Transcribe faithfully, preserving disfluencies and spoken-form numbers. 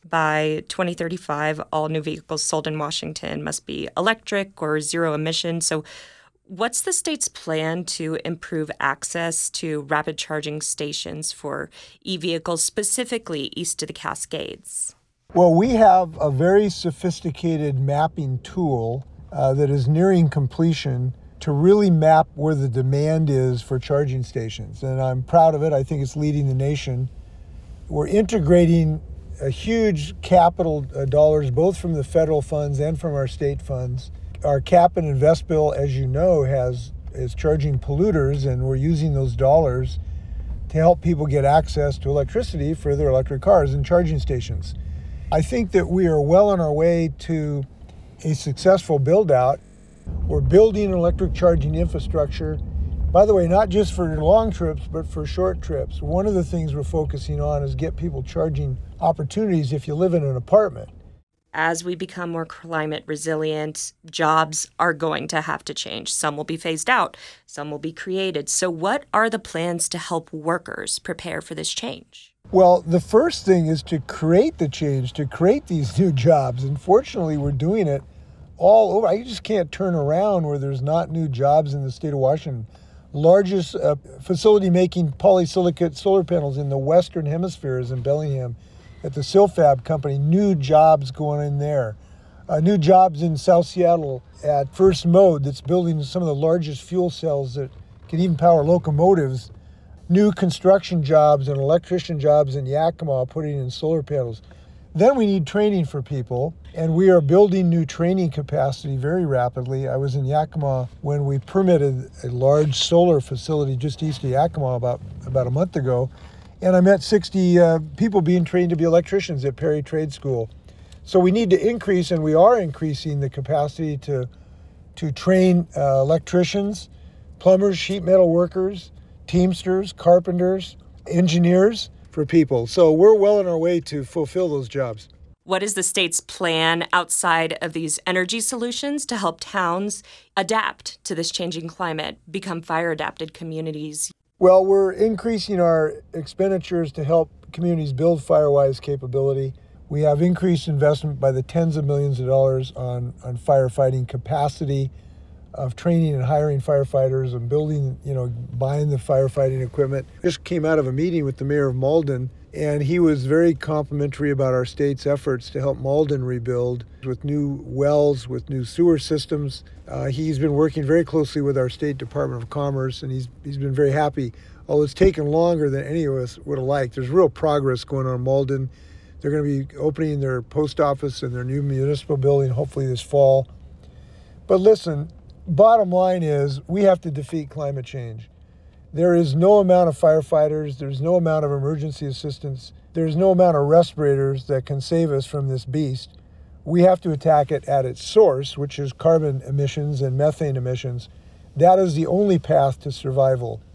by twenty thirty-five, all new vehicles sold in Washington must be electric or zero emission. So what's the state's plan to improve access to rapid charging stations for e-vehicles, specifically east of the Cascades? Well, we have a very sophisticated mapping tool uh, that is nearing completion to really map where the demand is for charging stations. And I'm proud of it. I think it's leading the nation. We're integrating a huge capital uh, dollars, both from the federal funds and from our state funds. Our cap and invest bill, as you know, has is charging polluters, and we're using those dollars to help people get access to electricity for their electric cars and charging stations. I think that we are well on our way to a successful build-out. We're building electric charging infrastructure, by the way, not just for long trips, but for short trips. One of the things we're focusing on is get people charging opportunities if you live in an apartment. As we become more climate resilient, jobs are going to have to change. Some will be phased out, some will be created. So what are the plans to help workers prepare for this change? Well, the first thing is to create the change, to create these new jobs. And fortunately, we're doing it all over. I just can't turn around where there's not new jobs in the state of Washington. Largest uh, facility making polysilicate solar panels in the Western Hemisphere is in Bellingham at the Silfab company. New jobs going in there. Uh, new jobs in South Seattle at First Mode that's building some of the largest fuel cells that can even power locomotives. New construction jobs and electrician jobs in Yakima putting in solar panels. Then we need training for people, and we are building new training capacity very rapidly. I was in Yakima when we permitted a large solar facility just east of Yakima about, about a month ago, and I met sixty uh, people being trained to be electricians at Perry Trade School. So we need to increase, and we are increasing the capacity to, to train uh, electricians, plumbers, sheet metal workers, teamsters, carpenters, engineers for people. So we're well on our way to fulfill those jobs. What is the state's plan outside of these energy solutions to help towns adapt to this changing climate, become fire-adapted communities? Well, we're increasing our expenditures to help communities build FireWise capability. We have increased investment by the tens of millions of dollars on, on firefighting capacity, of training and hiring firefighters and building, you know, buying the firefighting equipment. Just came out of a meeting with the mayor of Malden, and he was very complimentary about our state's efforts to help Malden rebuild with new wells, with new sewer systems. Uh, he's been working very closely with our State Department of Commerce, and he's he's been very happy. Although it's taken longer than any of us would have liked. There's real progress going on in Malden. They're going to be opening their post office and their new municipal building hopefully this fall. But listen, bottom line is we have to defeat climate change. There is no amount of firefighters, there's no amount of emergency assistance, there's no amount of respirators that can save us from this beast. We have to attack it at its source, which is carbon emissions and methane emissions. That is the only path to survival.